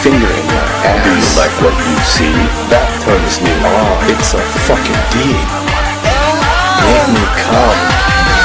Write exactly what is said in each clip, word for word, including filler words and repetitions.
finger in your ass. Do you like what you see? That turns me on. It's a fucking deed. Make me come.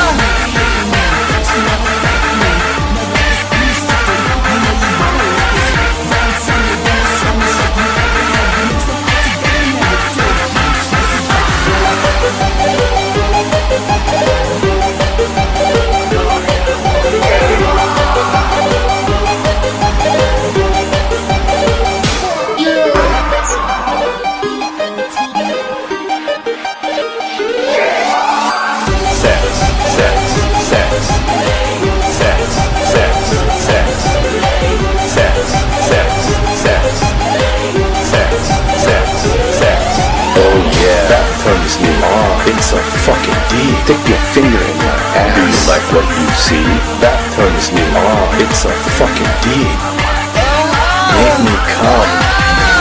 It's a fucking deed. Stick your finger in your ass. Do you like what you see? That turns me on. It's a fucking deed. Make me come.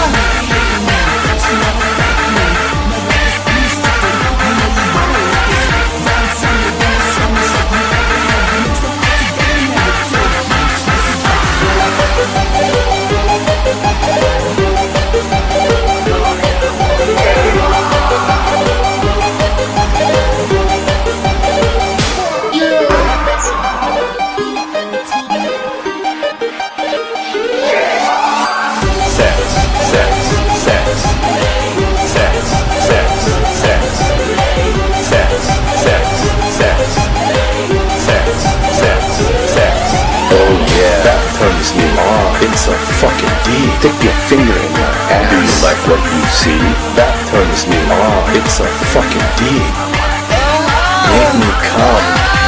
It's a fucking deed. Stick your finger in your ass. Do you like what you see? That turns me on. It's a fucking deed. Make me come.